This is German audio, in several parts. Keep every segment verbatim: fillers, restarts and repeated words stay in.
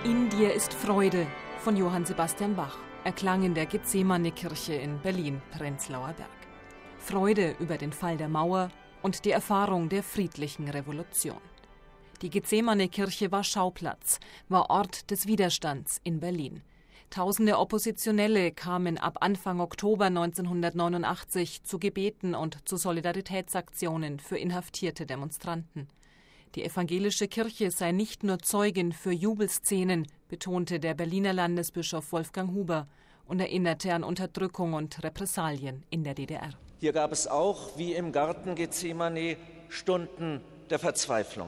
In dir ist Freude von Johann Sebastian Bach erklang in der Gethsemane-Kirche in Berlin-Prenzlauer Berg. Freude über den Fall der Mauer und die Erfahrung der friedlichen Revolution. Die Gethsemane-Kirche war Schauplatz, war Ort des Widerstands in Berlin. Tausende Oppositionelle kamen ab Anfang Oktober neunzehnhundertneunundachtzig zu Gebeten und zu Solidaritätsaktionen für inhaftierte Demonstranten. Die evangelische Kirche sei nicht nur Zeugin für Jubelszenen, betonte der Berliner Landesbischof Wolfgang Huber und erinnerte an Unterdrückung und Repressalien in der D D R. Hier gab es auch, wie im Garten Gethsemane, Stunden der Verzweiflung.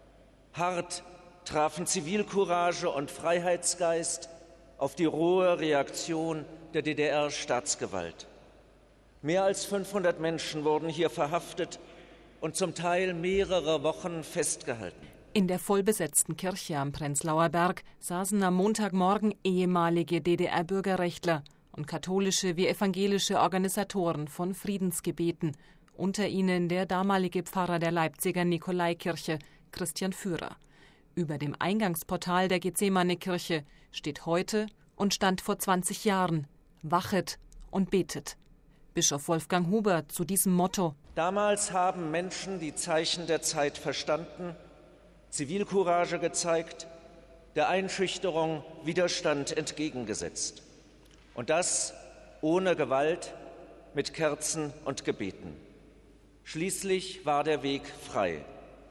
Hart trafen Zivilcourage und Freiheitsgeist auf die rohe Reaktion der D D R-Staatsgewalt. Mehr als fünfhundert Menschen wurden hier verhaftet und zum Teil mehrere Wochen festgehalten. In der vollbesetzten Kirche am Prenzlauer Berg saßen am Montagmorgen ehemalige D D R-Bürgerrechtler und katholische wie evangelische Organisatoren von Friedensgebeten, unter ihnen der damalige Pfarrer der Leipziger Nikolaikirche, Christian Führer. Über dem Eingangsportal der Gethsemane-Kirche steht heute und stand vor zwanzig Jahren: Wachet und betet. Bischof Wolfgang Huber zu diesem Motto: Damals haben Menschen die Zeichen der Zeit verstanden, Zivilcourage gezeigt, der Einschüchterung Widerstand entgegengesetzt. Und das ohne Gewalt, mit Kerzen und Gebeten. Schließlich war der Weg frei.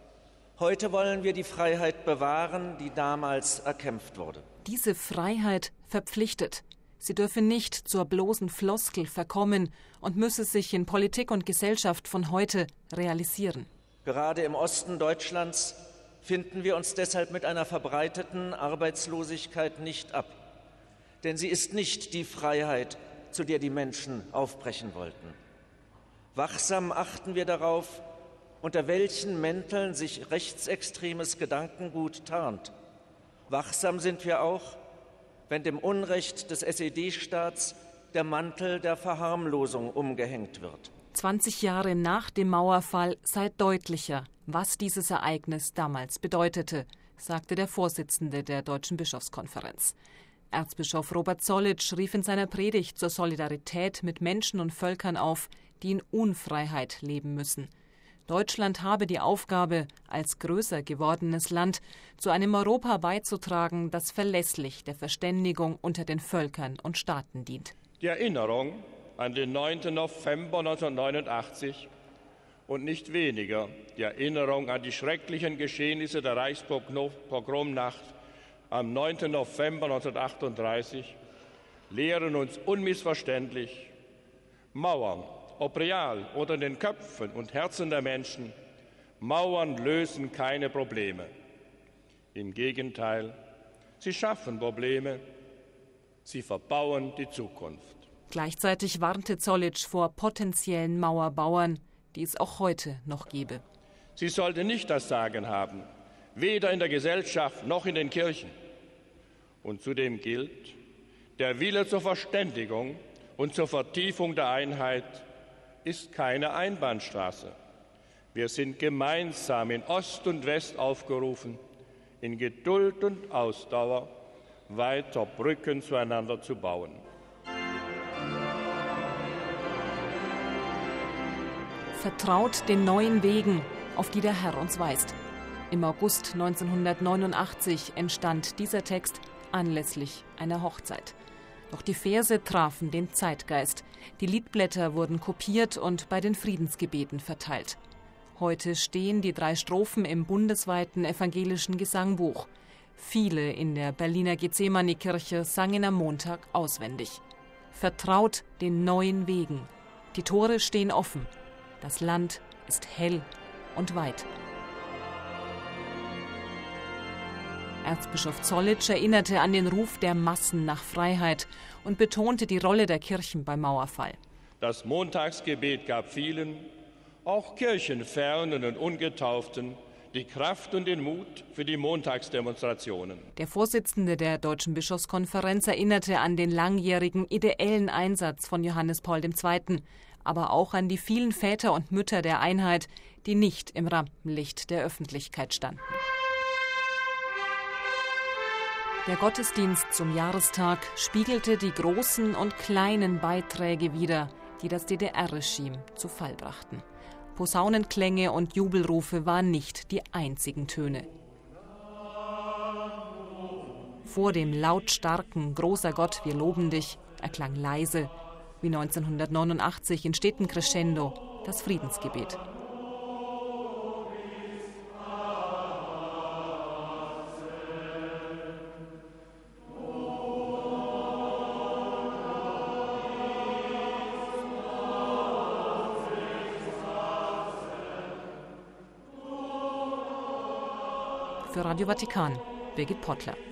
Heute wollen wir die Freiheit bewahren, die damals erkämpft wurde. Diese Freiheit verpflichtet. Sie dürfe nicht zur bloßen Floskel verkommen und müsse sich in Politik und Gesellschaft von heute realisieren. Gerade im Osten Deutschlands finden wir uns deshalb mit einer verbreiteten Arbeitslosigkeit nicht ab. Denn sie ist nicht die Freiheit, zu der die Menschen aufbrechen wollten. Wachsam achten wir darauf, unter welchen Mänteln sich rechtsextremes Gedankengut tarnt. Wachsam sind wir auch, wenn dem Unrecht des S E D-Staats der Mantel der Verharmlosung umgehängt wird. zwanzig Jahre nach dem Mauerfall sei deutlicher, was dieses Ereignis damals bedeutete, sagte der Vorsitzende der Deutschen Bischofskonferenz. Erzbischof Robert Zollitsch rief in seiner Predigt zur Solidarität mit Menschen und Völkern auf, die in Unfreiheit leben müssen. Deutschland habe die Aufgabe, als größer gewordenes Land zu einem Europa beizutragen, das verlässlich der Verständigung unter den Völkern und Staaten dient. Die Erinnerung an den neunten November neunzehnhundertneunundachtzig und nicht weniger die Erinnerung an die schrecklichen Geschehnisse der Reichspogromnacht am neunten November neunzehnhundertachtunddreißig lehren uns unmissverständlich: Mauern, ob real oder in den Köpfen und Herzen der Menschen, Mauern lösen keine Probleme. Im Gegenteil, sie schaffen Probleme, sie verbauen die Zukunft. Gleichzeitig warnte Zollitsch vor potenziellen Mauerbauern, die es auch heute noch gebe. Sie sollte nicht das Sagen haben, weder in der Gesellschaft noch in den Kirchen. Und zudem gilt, der Wille zur Verständigung und zur Vertiefung der Einheit ist keine Einbahnstraße. Wir sind gemeinsam in Ost und West aufgerufen, in Geduld und Ausdauer weiter Brücken zueinander zu bauen. Vertraut den neuen Wegen, auf die der Herr uns weist. Im August neunzehnhundertneunundachtzig entstand dieser Text anlässlich einer Hochzeit. Doch die Verse trafen den Zeitgeist. Die Liedblätter wurden kopiert und bei den Friedensgebeten verteilt. Heute stehen die drei Strophen im bundesweiten evangelischen Gesangbuch. Viele in der Berliner Gethsemane-Kirche sangen am Montag auswendig. Vertraut den neuen Wegen. Die Tore stehen offen. Das Land ist hell und weit. Erzbischof Zollitsch erinnerte an den Ruf der Massen nach Freiheit und betonte die Rolle der Kirchen beim Mauerfall. Das Montagsgebet gab vielen, auch kirchenfernen und Ungetauften, die Kraft und den Mut für die Montagsdemonstrationen. Der Vorsitzende der Deutschen Bischofskonferenz erinnerte an den langjährigen ideellen Einsatz von Johannes Paul der Zweite., aber auch an die vielen Väter und Mütter der Einheit, die nicht im Rampenlicht der Öffentlichkeit standen. Der Gottesdienst zum Jahrestag spiegelte die großen und kleinen Beiträge wider, die das D D R-Regime zu Fall brachten. Posaunenklänge und Jubelrufe waren nicht die einzigen Töne. Vor dem lautstarken »Großer Gott, wir loben dich« erklang leise, wie neunzehnhundertneunundachtzig in stetem Crescendo, das Friedensgebet. Für Radio Vatikan, Birgit Pottler.